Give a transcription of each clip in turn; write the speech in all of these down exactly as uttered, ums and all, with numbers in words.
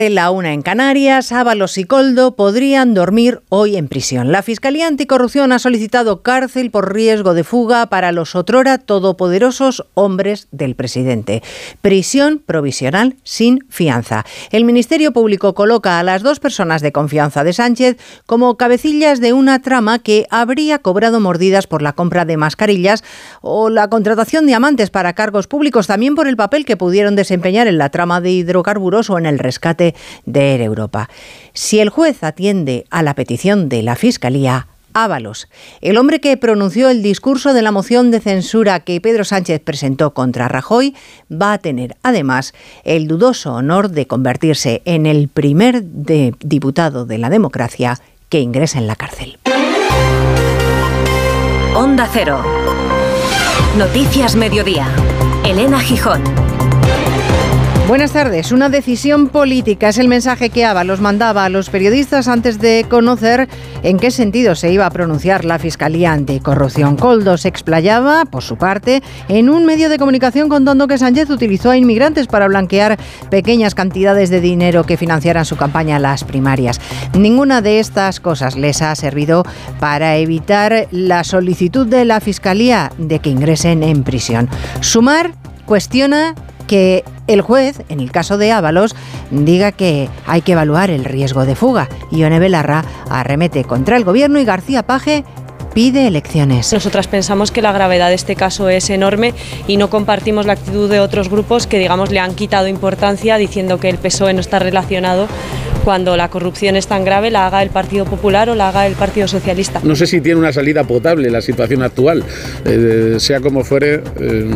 La una en Canarias, Ábalos y Koldo podrían dormir hoy en prisión. La Fiscalía Anticorrupción ha solicitado cárcel por riesgo de fuga para los otrora todopoderosos hombres del presidente. Prisión provisional sin fianza. El Ministerio Público coloca a las dos personas de confianza de Sánchez como cabecillas de una trama que habría cobrado mordidas por la compra de mascarillas o la contratación de amantes para cargos públicos, también por el papel que pudieron desempeñar en la trama de hidrocarburos o en el rescate de Air Europa. Si el juez atiende a la petición de la Fiscalía, Ábalos, el hombre que pronunció el discurso de la moción de censura que Pedro Sánchez presentó contra Rajoy, va a tener además el dudoso honor de convertirse en el primer de diputado de la democracia que ingresa en la cárcel. Onda Cero. Noticias Mediodía. Elena Gijón. Buenas tardes. Una decisión política es el mensaje que Ábalos mandaba a los periodistas antes de conocer en qué sentido se iba a pronunciar la Fiscalía Anticorrupción. Koldo se explayaba, por su parte, en un medio de comunicación contando que Sánchez utilizó a inmigrantes para blanquear pequeñas cantidades de dinero que financiaran su campaña a las primarias. Ninguna de estas cosas les ha servido para evitar la solicitud de la Fiscalía de que ingresen en prisión. Sumar cuestiona que el juez, en el caso de Ábalos, diga que hay que evaluar el riesgo de fuga. Ione Belarra arremete contra el gobierno y García Paje pide elecciones. Nosotras pensamos que la gravedad de este caso es enorme y no compartimos la actitud de otros grupos que, digamos, le han quitado importancia diciendo que el P S O E no está relacionado cuando la corrupción es tan grave, la haga el Partido Popular o la haga el Partido Socialista. No sé si tiene una salida potable la situación actual, eh, sea como fuere. Eh,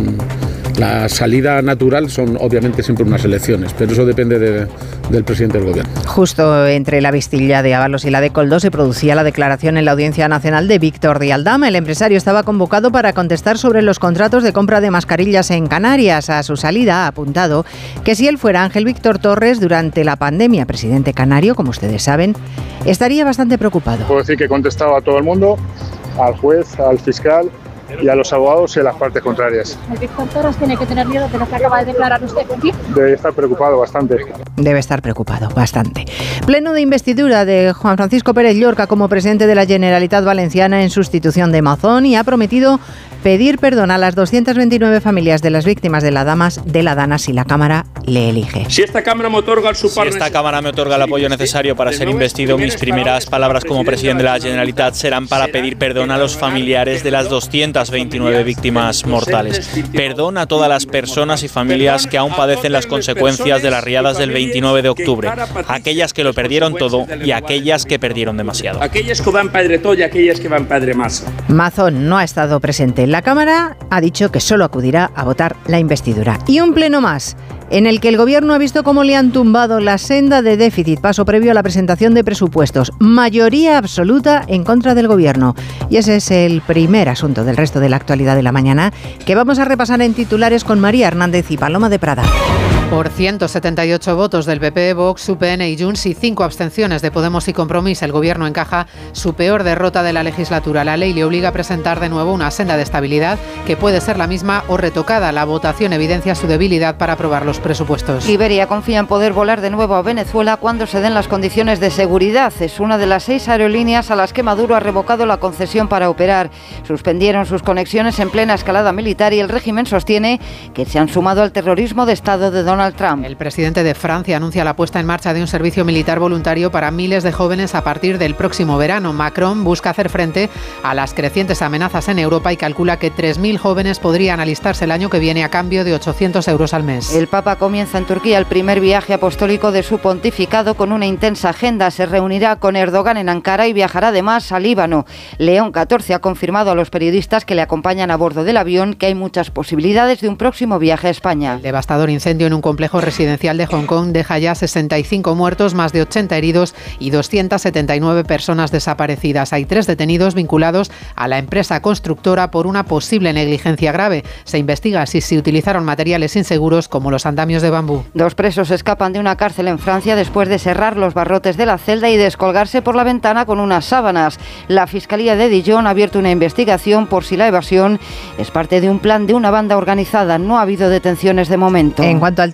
La salida natural son obviamente siempre unas elecciones, pero eso depende de, del presidente del gobierno. Justo entre la vistilla de Ábalos y la de Koldo se producía la declaración en la Audiencia Nacional de Víctor de Aldama. El empresario estaba convocado para contestar sobre los contratos de compra de mascarillas en Canarias. A su salida ha apuntado que si él fuera Ángel Víctor Torres durante la pandemia, presidente canario, como ustedes saben, estaría bastante preocupado. Puedo decir que he contestado a todo el mundo, al juez, al fiscal y a los abogados y a las partes contrarias. ¿El Víctor Torres tiene que tener miedo de lo que acaba de declarar usted aquí? Debe estar preocupado bastante. Debe estar preocupado bastante. Pleno de investidura de Juan Francisco Pérez Llorca como presidente de la Generalitat Valenciana en sustitución de Mazón, y ha prometido pedir perdón a las doscientas veintinueve familias de las víctimas de la Damas de la Dana si la Cámara le elige. Si esta Cámara me otorga el, si esta cámara me otorga el apoyo necesario para ser investido, mis primeras palabras como presidente de la Generalitat serán para pedir perdón a los familiares de las doscientas veintinueve víctimas mortales. Perdón a todas las personas y familias que aún padecen las consecuencias de las riadas del veintinueve de octubre, aquellas que lo perdieron todo y aquellas que perdieron demasiado. Aquellas que van padre todo y aquellas que van padre más. Mazón no ha estado presente. La Cámara ha dicho que solo acudirá a votar la investidura. Y un pleno más, en el que el Gobierno ha visto cómo le han tumbado la senda de déficit, paso previo a la presentación de presupuestos. Mayoría absoluta en contra del Gobierno. Y ese es el primer asunto del resto de la actualidad de la mañana, que vamos a repasar en titulares con María Hernández y Paloma de Prada. Por ciento setenta y ocho votos del P P, Vox, U P N y Junts y cinco abstenciones de Podemos y Compromís, el Gobierno encaja su peor derrota de la legislatura. La ley le obliga a presentar de nuevo una senda de estabilidad que puede ser la misma o retocada. La votación evidencia su debilidad para aprobar los presupuestos. Iberia confía en poder volar de nuevo a Venezuela cuando se den las condiciones de seguridad. Es una de las seis aerolíneas a las que Maduro ha revocado la concesión para operar. Suspendieron sus conexiones en plena escalada militar y el régimen sostiene que se han sumado al terrorismo de Estado de Donald Trump. El presidente de Francia anuncia la puesta en marcha de un servicio militar voluntario para miles de jóvenes a partir del próximo verano. Macron busca hacer frente a las crecientes amenazas en Europa y calcula que tres mil jóvenes podrían alistarse el año que viene a cambio de ochocientos euros al mes. El Papa comienza en Turquía el primer viaje apostólico de su pontificado con una intensa agenda. Se reunirá con Erdogan en Ankara y viajará además a Líbano. León catorce ha confirmado a los periodistas que le acompañan a bordo del avión que hay muchas posibilidades de un próximo viaje a España. El devastador incendio en un complejo residencial de Hong Kong deja ya sesenta y cinco muertos, más de ochenta heridos y doscientas setenta y nueve personas desaparecidas. Hay tres detenidos vinculados a la empresa constructora por una posible negligencia grave. Se investiga si se utilizaron materiales inseguros como los andamios de bambú. Dos presos escapan de una cárcel en Francia después de cerrar los barrotes de la celda y descolgarse por la ventana con unas sábanas. La Fiscalía de Dijon ha abierto una investigación por si la evasión es parte de un plan de una banda organizada. No ha habido detenciones de momento. En cuanto al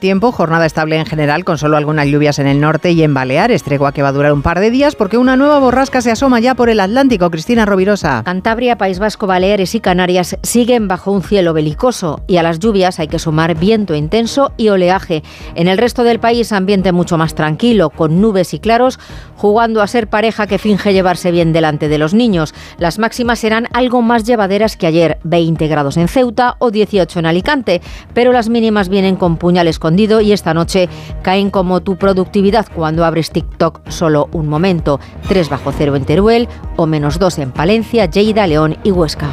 tiempo, jornada estable en general, con solo algunas lluvias en el norte y en Baleares, tregua que va a durar un par de días porque una nueva borrasca se asoma ya por el Atlántico. Cristina Rovirosa. Cantabria, País Vasco, Baleares y Canarias siguen bajo un cielo belicoso y a las lluvias hay que sumar viento intenso y oleaje. En el resto del país, ambiente mucho más tranquilo, con nubes y claros, jugando a ser pareja que finge llevarse bien delante de los niños. Las máximas serán algo más llevaderas que ayer, veinte grados en Ceuta o dieciocho en Alicante, pero las mínimas vienen con puñal escondido y esta noche caen como tu productividad cuando abres TikTok solo un momento. tres bajo cero en Teruel o menos dos en Palencia, Lleida, León y Huesca.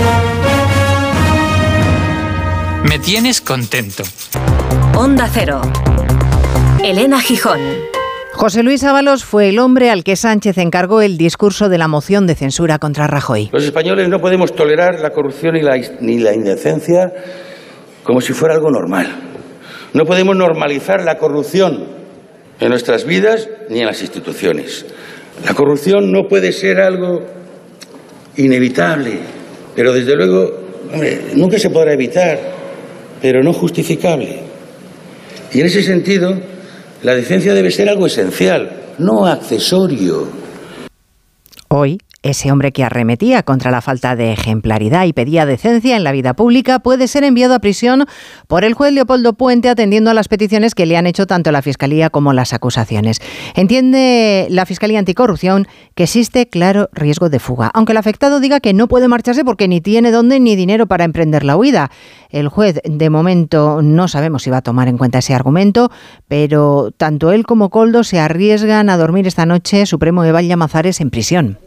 Me tienes contento. Onda Cero. Elena Gijón. José Luis Ábalos fue el hombre al que Sánchez encargó el discurso de la moción de censura contra Rajoy. Los españoles no podemos tolerar la corrupción y la, ni la indecencia como si fuera algo normal. No podemos normalizar la corrupción en nuestras vidas ni en las instituciones. La corrupción no puede ser algo inevitable, pero desde luego, hombre, nunca se podrá evitar, pero no justificable. Y en ese sentido, la decencia debe ser algo esencial, no accesorio. Hoy, ese hombre que arremetía contra la falta de ejemplaridad y pedía decencia en la vida pública puede ser enviado a prisión por el juez Leopoldo Puente, atendiendo a las peticiones que le han hecho tanto la Fiscalía como las acusaciones. Entiende la Fiscalía Anticorrupción que existe claro riesgo de fuga, aunque el afectado diga que no puede marcharse porque ni tiene dónde ni dinero para emprender la huida. El juez, de momento, no sabemos si va a tomar en cuenta ese argumento, pero tanto él como Koldo se arriesgan a dormir esta noche Supremo Eval Llamazares en prisión.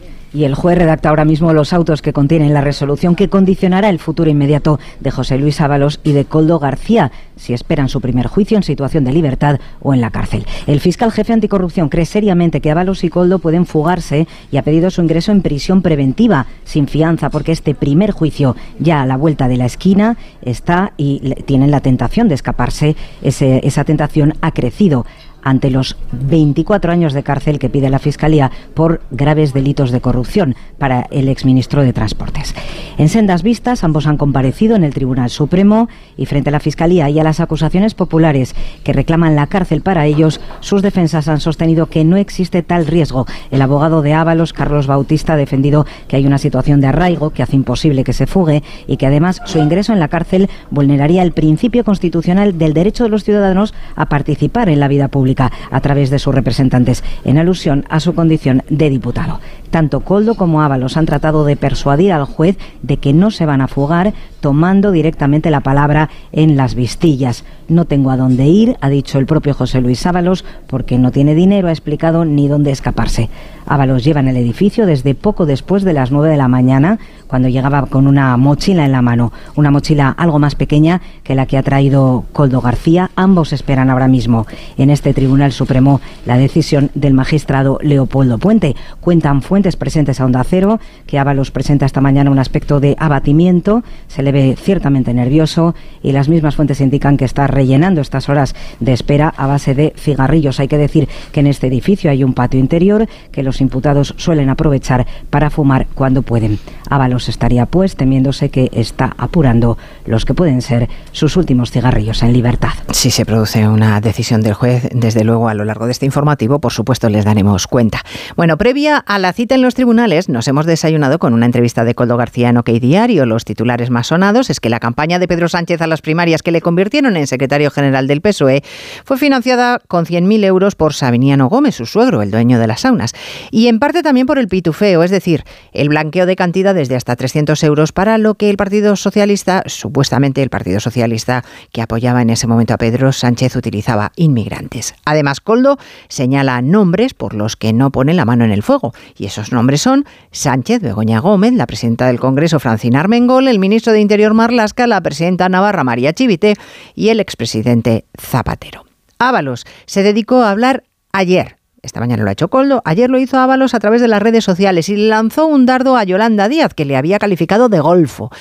Y el juez redacta ahora mismo los autos que contienen la resolución que condicionará el futuro inmediato de José Luis Ábalos y de Koldo García, si esperan su primer juicio en situación de libertad o en la cárcel. El fiscal jefe anticorrupción cree seriamente que Ábalos y Koldo pueden fugarse y ha pedido su ingreso en prisión preventiva, sin fianza, porque este primer juicio ya a la vuelta de la esquina está y tienen la tentación de escaparse. Ese, esa tentación ha crecido ante los veinticuatro años de cárcel que pide la Fiscalía por graves delitos de corrupción para el exministro de Transportes. En sendas vistas, ambos han comparecido en el Tribunal Supremo y frente a la Fiscalía y a las acusaciones populares que reclaman la cárcel para ellos, sus defensas han sostenido que no existe tal riesgo. El abogado de Ábalos, Carlos Bautista, ha defendido que hay una situación de arraigo que hace imposible que se fugue y que además su ingreso en la cárcel vulneraría el principio constitucional del derecho de los ciudadanos a participar en la vida pública a través de sus representantes, en alusión a su condición de diputado. Tanto Koldo como Ábalos han tratado de persuadir al juez de que no se van a fugar, tomando directamente la palabra en las vistillas. No tengo a dónde ir, ha dicho el propio José Luis Ábalos, porque no tiene dinero, ha explicado, ni dónde escaparse. Ábalos lleva en el edificio desde poco después de las nueve de la mañana, cuando llegaba con una mochila en la mano, una mochila algo más pequeña que la que ha traído Koldo García. Ambos esperan ahora mismo en este Tribunal Supremo la decisión del magistrado Leopoldo Puente. Cuentan fuentes presentes a Onda Cero que Ábalos presenta esta mañana un aspecto de abatimiento, se le ve ciertamente nervioso y las mismas fuentes indican que está rellenando estas horas de espera a base de cigarrillos. Hay que decir que en este edificio hay un patio interior que los imputados suelen aprovechar para fumar cuando pueden. Ábalos estaría pues temiéndose que está apurando los que pueden ser sus últimos cigarrillos en libertad. Si se produce una decisión del juez, desde luego a lo largo de este informativo, por supuesto, les daremos cuenta. Bueno, previa a la cita en los tribunales, nos hemos desayunado con una entrevista de Koldo García en OK Diario. Los titulares más sonados es que la campaña de Pedro Sánchez a las primarias que le convirtieron en secretario general del P S O E fue financiada con cien mil euros por Sabiniano Gómez, su suegro, el dueño de las saunas, y en parte también por el pitufeo, es decir, el blanqueo de cantidades de hasta trescientos euros para lo que el Partido Socialista, supuestamente el Partido Socialista que apoyaba en ese momento a Pedro Sánchez, utilizaba inmigrantes. Además, Koldo señala nombres por los que no pone la mano en el fuego, y esos nombres son Sánchez, Begoña Gómez, la presidenta del Congreso Francina Armengol, el ministro de Interior Marlaska, la presidenta navarra María Chivite y el expresidente Zapatero. Ábalos se dedicó a hablar ayer. Esta mañana lo ha hecho Koldo, ayer lo hizo Ábalos a través de las redes sociales y lanzó un dardo a Yolanda Díaz, que le había calificado de golfo.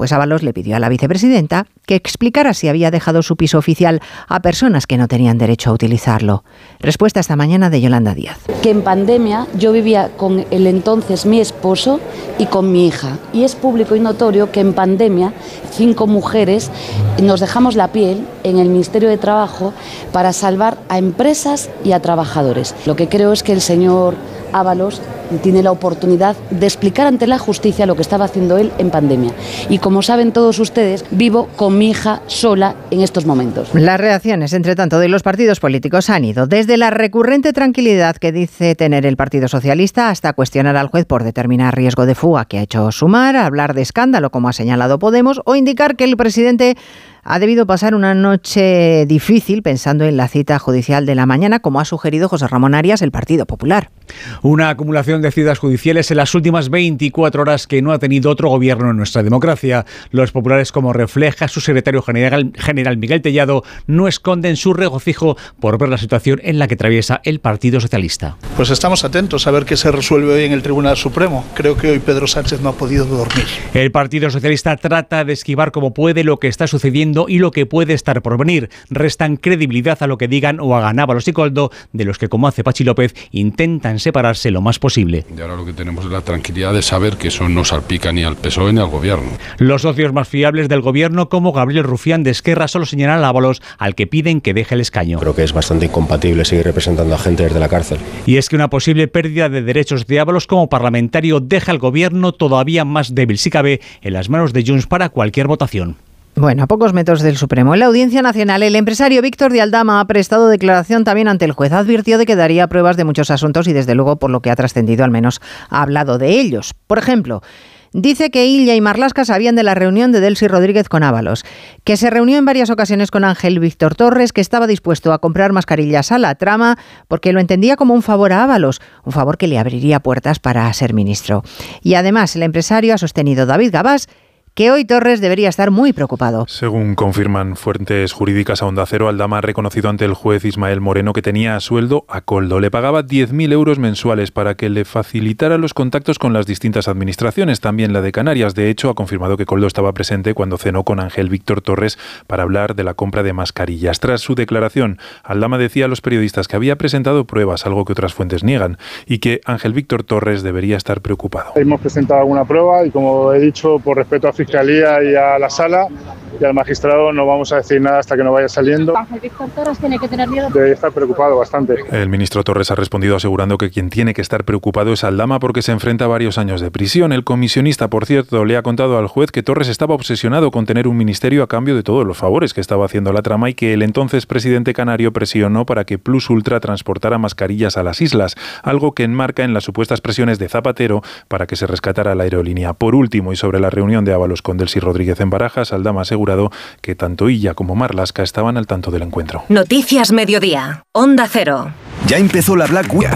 Pues Ábalos le pidió a la vicepresidenta que explicara si había dejado su piso oficial a personas que no tenían derecho a utilizarlo. Respuesta esta mañana de Yolanda Díaz. Que en pandemia yo vivía con el entonces mi esposo y con mi hija. Y es público y notorio que en pandemia cinco mujeres nos dejamos la piel en el Ministerio de Trabajo para salvar a empresas y a trabajadores. Lo que creo es que el señor Ábalos tiene la oportunidad de explicar ante la justicia lo que estaba haciendo él en pandemia. Y como saben todos ustedes, vivo con mi hija sola en estos momentos. Las reacciones, entre tanto, de los partidos políticos han ido desde la recurrente tranquilidad que dice tener el Partido Socialista hasta cuestionar al juez por determinar riesgo de fuga que ha hecho Sumar, hablar de escándalo como ha señalado Podemos o indicar que el presidente ha debido pasar una noche difícil pensando en la cita judicial de la mañana, como ha sugerido José Ramón Arias, el Partido Popular. Una acumulación de citas judiciales en las últimas veinticuatro horas que no ha tenido otro gobierno en nuestra democracia. Los populares, como refleja su secretario general, general Miguel Tellado, no esconden su regocijo por ver la situación en la que atraviesa el Partido Socialista. Pues estamos atentos a ver qué se resuelve hoy en el Tribunal Supremo. Creo que hoy Pedro Sánchez no ha podido dormir. El Partido Socialista trata de esquivar como puede lo que está sucediendo y lo que puede estar por venir. Restan credibilidad a lo que digan o hagan Ábalos y Koldo, de los que, como hace Pachi López, intentan separarse lo más posible. Y ahora lo que tenemos es la tranquilidad de saber que eso no salpica ni al P S O E ni al Gobierno. Los socios más fiables del Gobierno, como Gabriel Rufián de Esquerra, solo señalan a Ábalos, al que piden que deje el escaño. Creo que es bastante incompatible seguir representando a gente desde la cárcel. Y es que una posible pérdida de derechos de Ábalos como parlamentario deja al Gobierno todavía más débil, si cabe, en las manos de Junts para cualquier votación. Bueno, a pocos metros del Supremo. En la Audiencia Nacional, el empresario Víctor de Aldama ha prestado declaración también ante el juez. Advirtió de que daría pruebas de muchos asuntos y, desde luego, por lo que ha trascendido, al menos ha hablado de ellos. Por ejemplo, dice que Illa y Marlaska sabían de la reunión de Delcy Rodríguez con Ábalos, que se reunió en varias ocasiones con Ángel Víctor Torres, que estaba dispuesto a comprar mascarillas a la trama porque lo entendía como un favor a Ábalos, un favor que le abriría puertas para ser ministro. Y además, el empresario ha sostenido, David Gabás, que hoy Torres debería estar muy preocupado. Según confirman fuentes jurídicas a Onda Cero, Aldama ha reconocido ante el juez Ismael Moreno que tenía a sueldo a Koldo. Le pagaba diez mil euros mensuales para que le facilitara los contactos con las distintas administraciones, también la de Canarias. De hecho, ha confirmado que Koldo estaba presente cuando cenó con Ángel Víctor Torres para hablar de la compra de mascarillas. Tras su declaración, Aldama decía a los periodistas que había presentado pruebas, algo que otras fuentes niegan, y que Ángel Víctor Torres debería estar preocupado. Hemos presentado alguna prueba y, como he dicho, por respeto a Fiscalía y a la Sala y al magistrado, no vamos a decir nada hasta que no vaya saliendo. Ángel Víctor Torres tiene que tener miedo. Debe estar preocupado bastante. El ministro Torres ha respondido asegurando que quien tiene que estar preocupado es Aldama porque se enfrenta a varios años de prisión. El comisionista, por cierto, le ha contado al juez que Torres estaba obsesionado con tener un ministerio a cambio de todos los favores que estaba haciendo la trama y que el entonces presidente canario presionó para que Plus Ultra transportara mascarillas a las islas, algo que enmarca en las supuestas presiones de Zapatero para que se rescatara la aerolínea. Por último, y sobre la reunión de Ábalos con Delcy Rodríguez en Barajas, Aldama ha asegurado que tanto Illa como Marlaska estaban al tanto del encuentro. Noticias Mediodía, Onda Cero. Ya empezó la Black Week.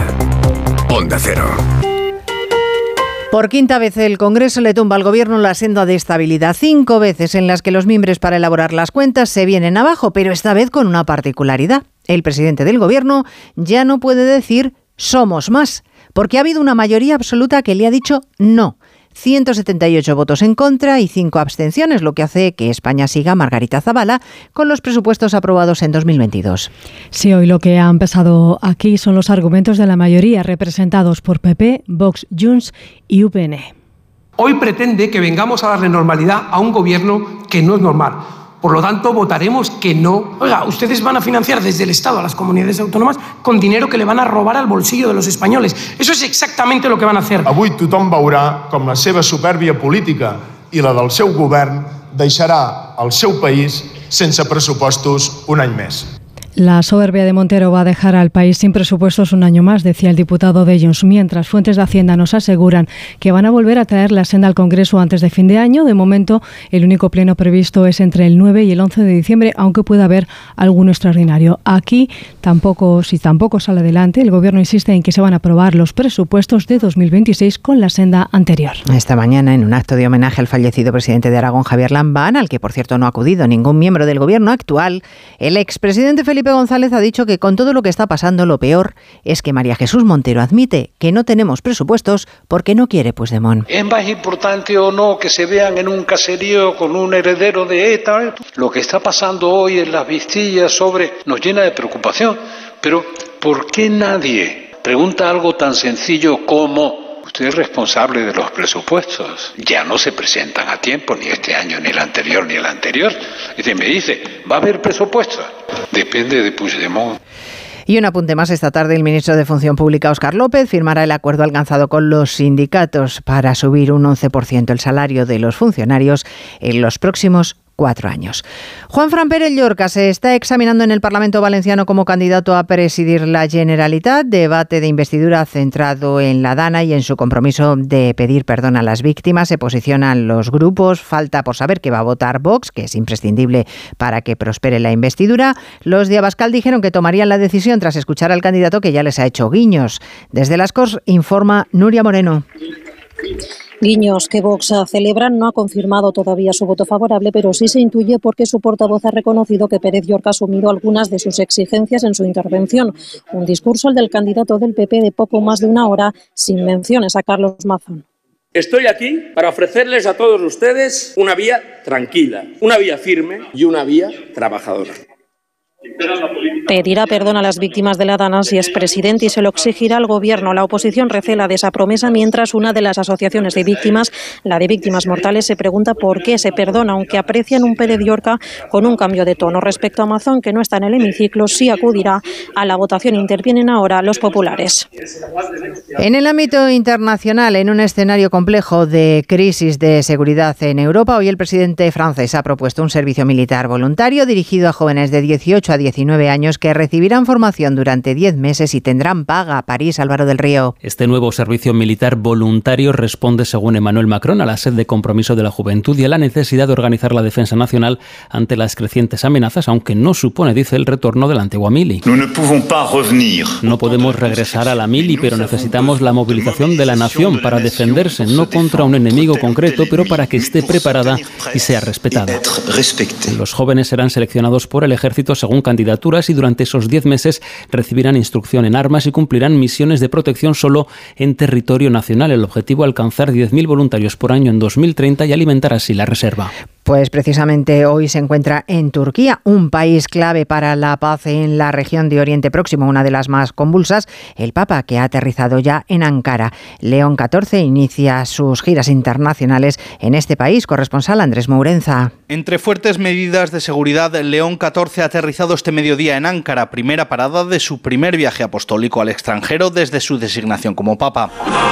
Onda Cero. Por quinta vez el Congreso le tumba al Gobierno la senda de estabilidad. Cinco veces en las que los mimbres para elaborar las cuentas se vienen abajo, pero esta vez con una particularidad. El presidente del Gobierno ya no puede decir somos más, porque ha habido una mayoría absoluta que le ha dicho no. ciento setenta y ocho votos en contra y cinco abstenciones, lo que hace que España siga, Margarita Zavala, con los presupuestos aprobados en dos mil veintidós. Sí, hoy lo que ha empezado aquí son los argumentos de la mayoría representados por P P, Vox, Junts y U P N. Hoy pretende que vengamos a darle normalidad a un gobierno que no es normal. Por lo tanto, votaremos que no. Oiga, ustedes van a financiar desde el Estado a las comunidades autónomas con dinero que le van a robar al bolsillo de los españoles. Eso es exactamente lo que van a hacer. Avui tothom veurà com la seva supèrbia política i la del seu govern deixarà el seu país sense pressupostos un any més. La soberbia de Montero va a dejar al país sin presupuestos un año más, decía el diputado de Junts, mientras fuentes de Hacienda nos aseguran que van a volver a traer la senda al Congreso antes de fin de año. De momento, el único pleno previsto es entre el nueve y el once de diciembre, aunque pueda haber alguno extraordinario. Aquí, tampoco, si tampoco sale adelante, el Gobierno insiste en que se van a aprobar los presupuestos de dos mil veintiséis con la senda anterior. Esta mañana, en un acto de homenaje al fallecido presidente de Aragón, Javier Lambán, al que, por cierto, no ha acudido ningún miembro del Gobierno actual, el expresidente Felipe Felipe González ha dicho que con todo lo que está pasando, lo peor es que María Jesús Montero admite que no tenemos presupuestos porque no quiere Puigdemont. ¿Es más importante o no que se vean en un caserío con un heredero de ETA? Lo que está pasando hoy en las Vistillas sobre nos llena de preocupación. Pero ¿por qué nadie pregunta algo tan sencillo como: usted es responsable de los presupuestos? Ya no se presentan a tiempo, ni este año, ni el anterior, ni el anterior. Y me dice, ¿va a haber presupuestos? Depende de Puigdemont. Y un apunte más: esta tarde el ministro de Función Pública, Óscar López, firmará el acuerdo alcanzado con los sindicatos para subir un once por ciento el salario de los funcionarios en los próximos cuatro años. Juanfran Pérez Llorca se está examinando en el Parlamento Valenciano como candidato a presidir la Generalitat. Debate de investidura centrado en la Dana y en su compromiso de pedir perdón a las víctimas. Se posicionan los grupos. Falta por saber qué va a votar Vox, que es imprescindible para que prospere la investidura. Los de Abascal dijeron que tomarían la decisión tras escuchar al candidato, que ya les ha hecho guiños. Desde las Corts informa Nuria Moreno. Guiños que Vox celebra. No ha confirmado todavía su voto favorable, pero sí se intuye porque su portavoz ha reconocido que Pérez Llorca ha asumido algunas de sus exigencias en su intervención. Un discurso, el del candidato del P P, de poco más de una hora, sin menciones a Carlos Mazón. Estoy aquí para ofrecerles a todos ustedes una vía tranquila, una vía firme y una vía trabajadora. Pedirá perdón a las víctimas de la Dana si es presidente y se lo exigirá al Gobierno. La oposición recela de esa promesa, mientras una de las asociaciones de víctimas, la de Víctimas Mortales, se pregunta por qué se perdona, aunque aprecian un Pérez Llorca con un cambio de tono. Respecto a Mazón, que no está en el hemiciclo, sí acudirá a la votación. Intervienen ahora los populares. En el ámbito internacional, en un escenario complejo de crisis de seguridad en Europa, hoy el presidente francés ha propuesto un servicio militar voluntario dirigido a jóvenes de dieciocho a diecinueve años que recibirán formación durante diez meses y tendrán paga. París, Álvaro del Río. Este nuevo servicio militar voluntario responde, según Emmanuel Macron, a la sed de compromiso de la juventud y a la necesidad de organizar la defensa nacional ante las crecientes amenazas, aunque no supone, dice, el retorno de la antigua mili. No podemos regresar a la mili, pero necesitamos la movilización de la nación para defenderse, no contra un enemigo concreto, pero para que esté preparada y sea respetada. Los jóvenes serán seleccionados por el ejército según candidaturas y durante esos diez meses recibirán instrucción en armas y cumplirán misiones de protección solo en territorio nacional. El objetivo: alcanzar diez mil voluntarios por año en dos mil treinta y alimentar así la reserva. Pues precisamente hoy se encuentra en Turquía, un país clave para la paz en la región de Oriente Próximo, una de las más convulsas, el Papa, que ha aterrizado ya en Ankara. León catorce inicia sus giras internacionales en este país. Corresponsal Andrés Mourenza. Entre fuertes medidas de seguridad, León catorce ha aterrizado este mediodía en Ankara, primera parada de su primer viaje apostólico al extranjero desde su designación como Papa.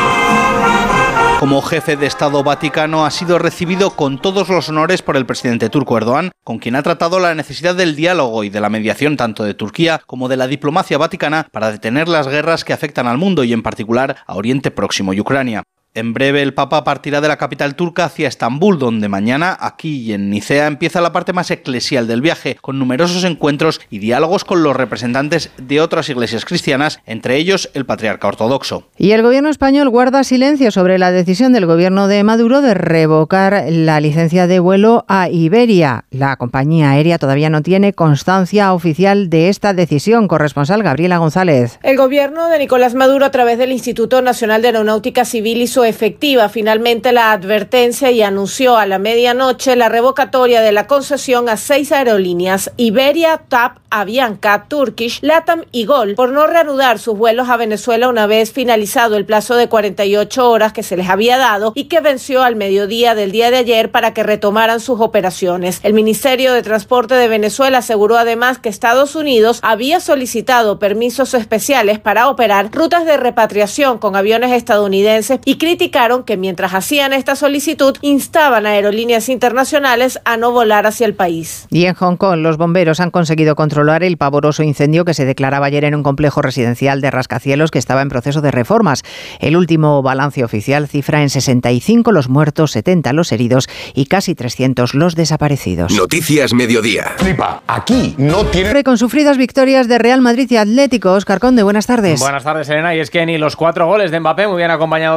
Como jefe de Estado vaticano ha sido recibido con todos los honores por el presidente turco Erdogan, con quien ha tratado la necesidad del diálogo y de la mediación tanto de Turquía como de la diplomacia vaticana para detener las guerras que afectan al mundo y en particular a Oriente Próximo y Ucrania. En breve el Papa partirá de la capital turca hacia Estambul, donde mañana, aquí y en Nicea, empieza la parte más eclesial del viaje, con numerosos encuentros y diálogos con los representantes de otras iglesias cristianas, entre ellos el patriarca ortodoxo. Y el gobierno español guarda silencio sobre la decisión del gobierno de Maduro de revocar la licencia de vuelo a Iberia. La compañía aérea todavía no tiene constancia oficial de esta decisión. Corresponsal Gabriela González. El gobierno de Nicolás Maduro, a través del Instituto Nacional de Aeronáutica Civil, hizo efectiva finalmente la advertencia y anunció a la medianoche la revocatoria de la concesión a seis aerolíneas: Iberia, T A P, Avianca, Turkish, LATAM y Gol, por no reanudar sus vuelos a Venezuela una vez finalizado el plazo de cuarenta y ocho horas que se les había dado y que venció al mediodía del día de ayer para que retomaran sus operaciones. El Ministerio de Transporte de Venezuela aseguró además que Estados Unidos había solicitado permisos especiales para operar rutas de repatriación con aviones estadounidenses y criticaron que mientras hacían esta solicitud instaban a aerolíneas internacionales a no volar hacia el país. Y en Hong Kong los bomberos han conseguido controlar el pavoroso incendio que se declaraba ayer en un complejo residencial de rascacielos que estaba en proceso de reformas. El último balance oficial cifra en sesenta y cinco los muertos, setenta los heridos y casi trescientos los desaparecidos. Noticias Mediodía. Flipa, aquí no tiene... Con sufridas victorias de Real Madrid y Atlético. Óscar Conde, buenas tardes. Buenas tardes, Elena. Y es que ni los cuatro goles de Mbappé, muy bien acompañado de Vinicius,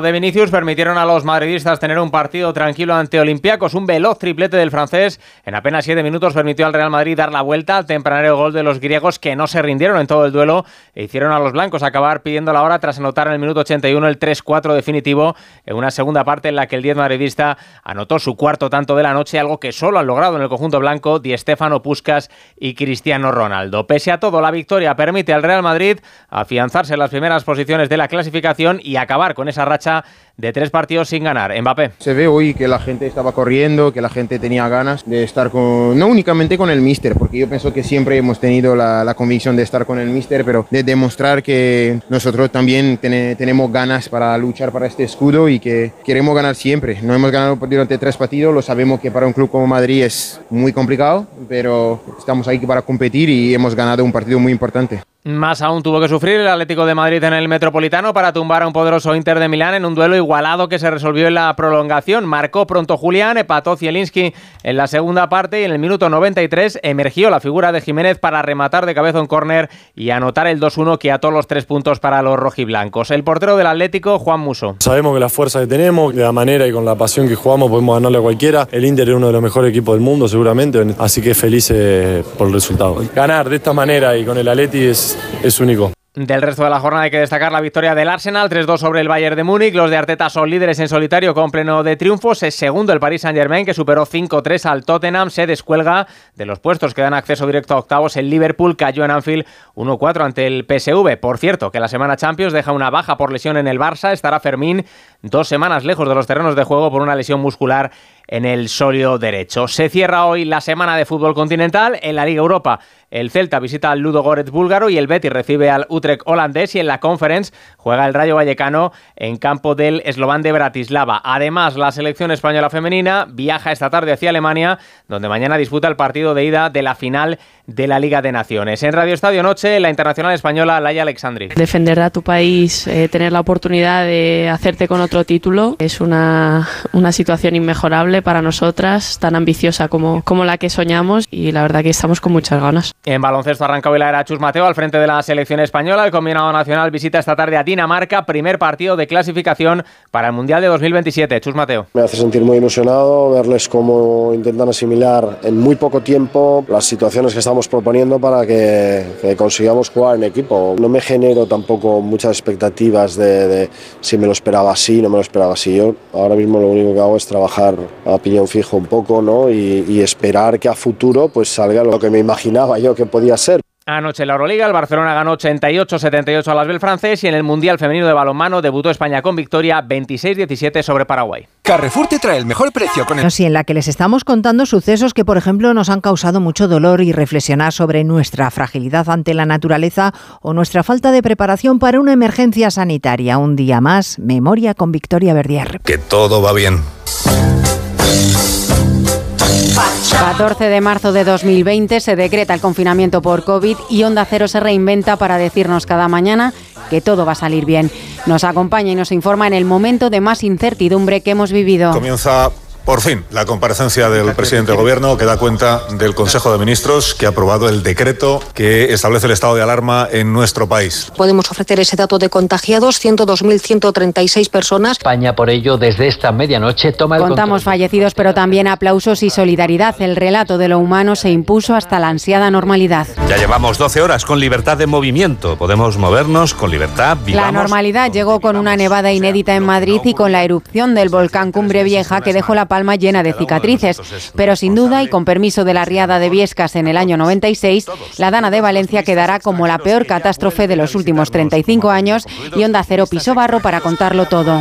Vinicius permitieron a los madridistas tener un partido tranquilo ante Olympiacos. Un veloz triplete del francés en apenas siete minutos permitió al Real Madrid dar la vuelta al tempranero gol de los griegos, que no se rindieron en todo el duelo e hicieron a los blancos acabar pidiendo la hora tras anotar en el minuto ochenta y uno el tres cuatro definitivo en una segunda parte en la que el diez madridista anotó su cuarto tanto de la noche, algo que solo han logrado en el conjunto blanco Di Stéfano, Puskás y Cristiano Ronaldo. Pese a todo, la victoria permite al Real Madrid afianzarse en las primeras posiciones de la clasificación y acabar con esa racha de tres partidos sin ganar. Mbappé. Se ve hoy que la gente estaba corriendo, que la gente tenía ganas de estar con, no únicamente con el míster, porque yo pienso que siempre hemos tenido la, la convicción de estar con el míster, pero de demostrar que nosotros también ten, tenemos ganas para luchar para este escudo y que queremos ganar siempre. No hemos ganado durante tres partidos, lo sabemos que para un club como Madrid es muy complicado, pero estamos ahí para competir y hemos ganado un partido muy importante. Más aún tuvo que sufrir el Atlético de Madrid en el Metropolitano para tumbar a un poderoso Inter de Milán en un duelo igualado que se resolvió en la prolongación. Marcó pronto Julián, empató Zielinski en la segunda parte y en el minuto noventa y tres emergió la figura de Jiménez para rematar de cabeza un córner y anotar el dos uno que ató los tres puntos para los rojiblancos. El portero del Atlético, Juan Musso. Sabemos que la fuerza que tenemos, de la manera y con la pasión que jugamos podemos ganarle a cualquiera. El Inter es uno de los mejores equipos del mundo seguramente, así que felices por el resultado. Ganar de esta manera y con el Atleti es, es único. Del resto de la jornada hay que destacar la victoria del Arsenal, tres dos sobre el Bayern de Múnich. Los de Arteta son líderes en solitario con pleno de triunfos. Es segundo el Paris Saint-Germain, que superó cinco tres al Tottenham. Se descuelga de los puestos que dan acceso directo a octavos. El Liverpool cayó en Anfield uno cuatro ante el P S V. Por cierto, que la semana Champions deja una baja por lesión en el Barça. Estará Fermín dos semanas lejos de los terrenos de juego por una lesión muscular en el sóleo derecho. Se cierra hoy la semana de fútbol continental. En la Liga Europa, el Celta visita al Ludogorets búlgaro y el Betis recibe al Utrecht holandés, y en la Conference juega el Rayo Vallecano en campo del Slovan de Bratislava. Además, la selección española femenina viaja esta tarde hacia Alemania, donde mañana disputa el partido de ida de la final de la Liga de Naciones. En Radio Estadio Noche, la internacional española Laia Alexandri. Defender a tu país, eh, tener la oportunidad de hacerte con otro título, es una, una situación inmejorable para nosotras, tan ambiciosa como, como la que soñamos, y la verdad que estamos con muchas ganas. En baloncesto arranca hoy la era Chus Mateo al frente de la selección española. El combinado nacional visita esta tarde a Dinamarca, primer partido de clasificación para el Mundial de dos mil veintisiete. Chus Mateo. Me hace sentir muy ilusionado verles cómo intentan asimilar en muy poco tiempo las situaciones que estamos proponiendo para que, que consigamos jugar en equipo. No me genero tampoco muchas expectativas de, de si me lo esperaba así, no me lo esperaba así. Yo ahora mismo lo único que hago es trabajar a piñón fijo un poco, ¿no? y, y esperar que a futuro pues salga lo que me imaginaba yo que podía ser. Anoche en la Euroliga, el Barcelona ganó ochenta y ocho setenta y ocho al Asvel francés, y en el Mundial Femenino de Balonmano debutó España con victoria veintiséis diecisiete sobre Paraguay. Carrefour te trae el mejor precio con el... Sí, en la que les estamos contando sucesos que, por ejemplo, nos han causado mucho dolor y reflexionar sobre nuestra fragilidad ante la naturaleza o nuestra falta de preparación para una emergencia sanitaria. Un día más, Memoria con Victoria Verdier. Que todo va bien. catorce de marzo de dos mil veinte se decreta el confinamiento por COVID y Onda Cero se reinventa para decirnos cada mañana que todo va a salir bien. Nos acompaña y nos informa en el momento de más incertidumbre que hemos vivido. Comienza por fin la comparecencia del presidente del Gobierno, que da cuenta del Consejo de Ministros, que ha aprobado el decreto que establece el estado de alarma en nuestro país. Podemos ofrecer ese dato de contagiados, ciento dos mil ciento treinta y seis personas. España, por ello, desde esta medianoche toma el Contamos control. Fallecidos, pero también aplausos y solidaridad. El relato de lo humano se impuso hasta la ansiada normalidad. Ya llevamos doce horas con libertad de movimiento. Podemos movernos con libertad. Vivamos. La normalidad llegó con una nevada inédita en Madrid y con la erupción del volcán Cumbre Vieja, que dejó la Palma llena de cicatrices, pero sin duda, y con permiso de la riada de Biescas en el año noventa y seis, la Dana de Valencia quedará como la peor catástrofe de los últimos treinta y cinco años, y Onda Cero pisó barro para contarlo todo.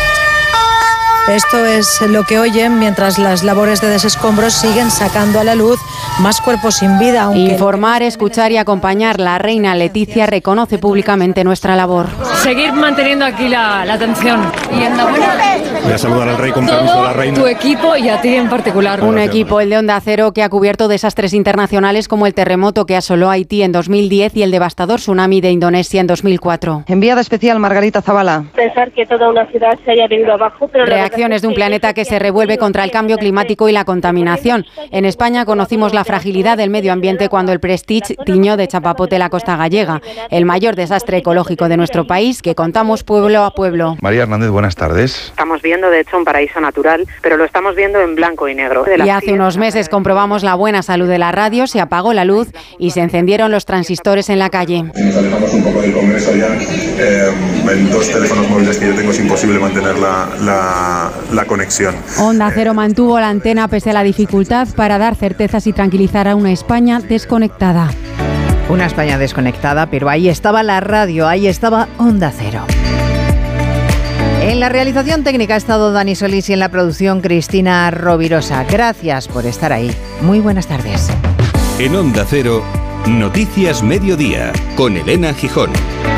Esto es lo que oyen mientras las labores de desescombros siguen sacando a la luz más cuerpos sin vida. Aunque... Informar, escuchar y acompañar. La reina Leticia reconoce públicamente nuestra labor. Seguir manteniendo aquí la, la atención. ¿Y Enhorabuena? Voy a saludar al rey con permiso de la reina. Tu equipo y a ti en particular. Un equipo, el de Onda Cero, que ha cubierto desastres internacionales como el terremoto que asoló Haití en dos mil diez y el devastador tsunami de Indonesia en dos mil cuatro. Enviada especial Margarita Zavala. Pensar que toda una ciudad se haya venido abajo, pero reacciones de un planeta que se revuelve contra el cambio climático y la contaminación. En España conocimos la fragilidad del medio ambiente cuando el Prestige tiñó de chapapote la costa gallega, el mayor desastre ecológico de nuestro país que contamos pueblo a pueblo. María Hernández, buenas tardes. Estamos viendo, de hecho, un paraíso natural, pero lo estamos viendo en blanco y negro. Y hace unos meses comprobamos la buena salud de la radio, se apagó la luz y se encendieron los transistores en la calle. Si nos alejamos un poco del Congreso ya, eh, en dos teléfonos móviles que yo tengo es imposible mantener la, la, la conexión. Onda Cero mantuvo la antena pese a la dificultad para dar certezas y tranquilizar a una España desconectada. Una España desconectada, pero ahí estaba la radio, ahí estaba Onda Cero. En la realización técnica ha estado Dani Solís y en la producción Cristina Rovirosa. Gracias por estar ahí. Muy buenas tardes. En Onda Cero, Noticias Mediodía, con Elena Gijón.